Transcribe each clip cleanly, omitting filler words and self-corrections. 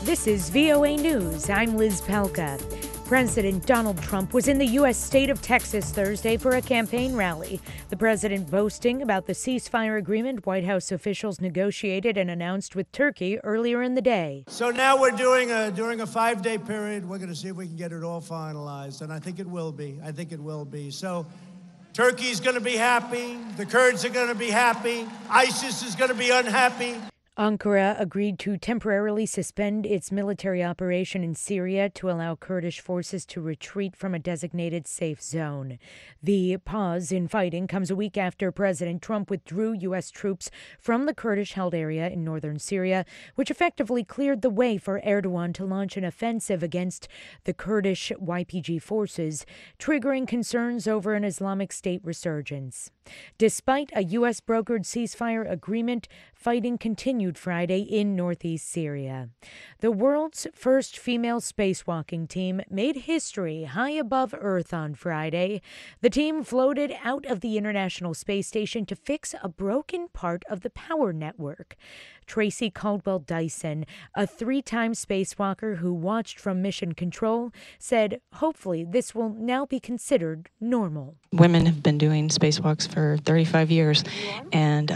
This is VOA News. I'm Liz Pelka. President Donald Trump was in the U.S. state of Texas Thursday for a campaign rally. The president boasting about the ceasefire agreement White House officials negotiated and announced with Turkey earlier in the day. So now we're during a 5-day period. We're going to see if we can get it all finalized, and I think it will be. So Turkey's going to be happy. The Kurds are going to be happy. ISIS is going to be unhappy. Ankara agreed to temporarily suspend its military operation in Syria to allow Kurdish forces to retreat from a designated safe zone. The pause in fighting comes a week after President Trump withdrew U.S. troops from the Kurdish-held area in northern Syria, which effectively cleared the way for Erdogan to launch an offensive against the Kurdish YPG forces, triggering concerns over an Islamic State resurgence. Despite a U.S.-brokered ceasefire agreement, fighting continued Friday in northeast Syria. The world's first female spacewalking team made history high above Earth on Friday. The team floated out of the International Space Station to fix a broken part of the power network. Tracy Caldwell Dyson, a 3-time spacewalker who watched from mission control, said hopefully this will now be considered normal. Women have been doing spacewalks for 35 years, and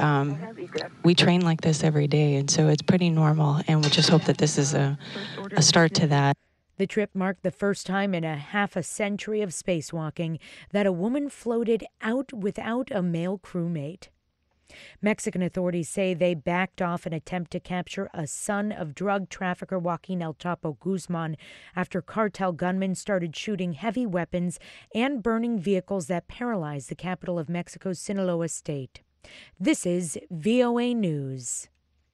we train like this every day, and so it's pretty normal, and we just hope that this is a start to that. The trip marked the first time in a half a century of spacewalking that a woman floated out without a male crewmate. Mexican authorities say they backed off an attempt to capture a son of drug trafficker Joaquin El Chapo Guzman after cartel gunmen started shooting heavy weapons and burning vehicles that paralyzed the capital of Mexico's Sinaloa state. This is VOA News.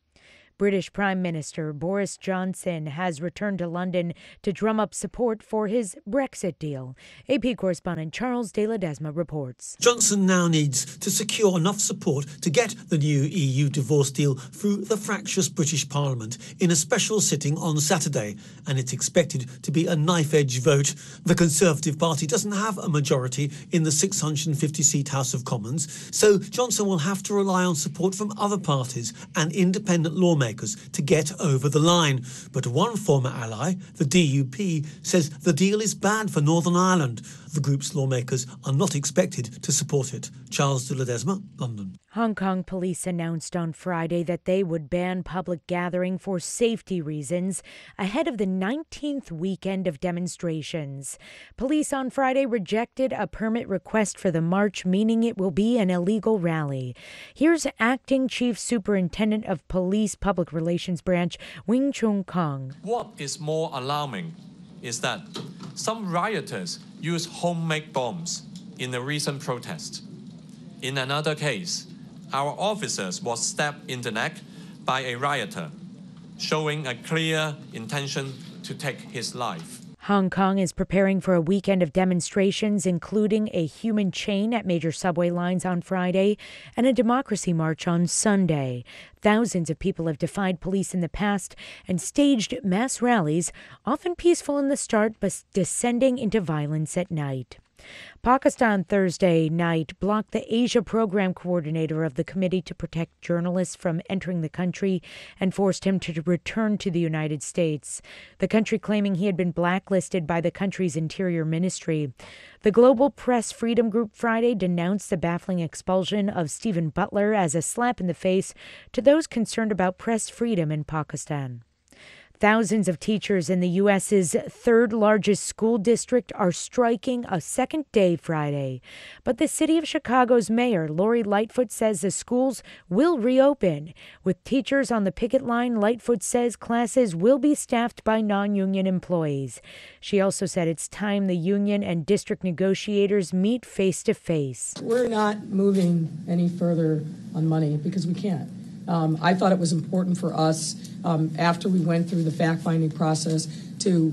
British Prime Minister Boris Johnson has returned to London to drum up support for his Brexit deal. AP correspondent Charles de Ledesma reports. Johnson now needs to secure enough support to get the new EU divorce deal through the fractious British Parliament in a special sitting on Saturday, and it's expected to be a knife-edge vote. The Conservative Party doesn't have a majority in the 650-seat House of Commons, so Johnson will have to rely on support from other parties and independent lawmakers to get over the line. But one former ally, the DUP, says the deal is bad for Northern Ireland. The group's lawmakers are not expected to support it. Charles de Ledesma, London. Hong Kong police announced on Friday that they would ban public gathering for safety reasons ahead of the 19th weekend of demonstrations. Police on Friday rejected a permit request for the march, meaning it will be an illegal rally. Here's Acting Chief Superintendent of Police Public Relations Branch, Wing Chung Kong. What is more alarming is that some rioters used homemade bombs in a recent protest. In another case, our officers was stabbed in the neck by a rioter, showing a clear intention to take his life. Hong Kong is preparing for a weekend of demonstrations, including a human chain at major subway lines on Friday and a democracy march on Sunday. Thousands of people have defied police in the past and staged mass rallies, often peaceful in the start, but descending into violence at night. Pakistan Thursday night blocked the Asia program coordinator of the Committee to Protect Journalists from entering the country and forced him to return to the United States, the country claiming he had been blacklisted by the country's interior ministry. The Global Press Freedom Group Friday denounced the baffling expulsion of Stephen Butler as a slap in the face to those concerned about press freedom in Pakistan. Thousands of teachers in the U.S.'s third-largest school district are striking a second day Friday. But the city of Chicago's mayor, Lori Lightfoot, says the schools will reopen. With teachers on the picket line, Lightfoot says classes will be staffed by non-union employees. She also said it's time the union and district negotiators meet face-to-face. We're not moving any further on money because we can't. I thought it was important for us, after we went through the fact-finding process, to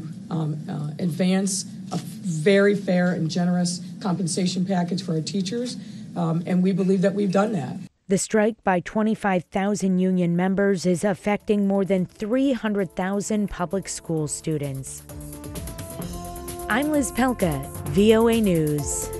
advance a very fair and generous compensation package for our teachers, and we believe that we've done that. The strike by 25,000 union members is affecting more than 300,000 public school students. I'm Liz Pelka, VOA News.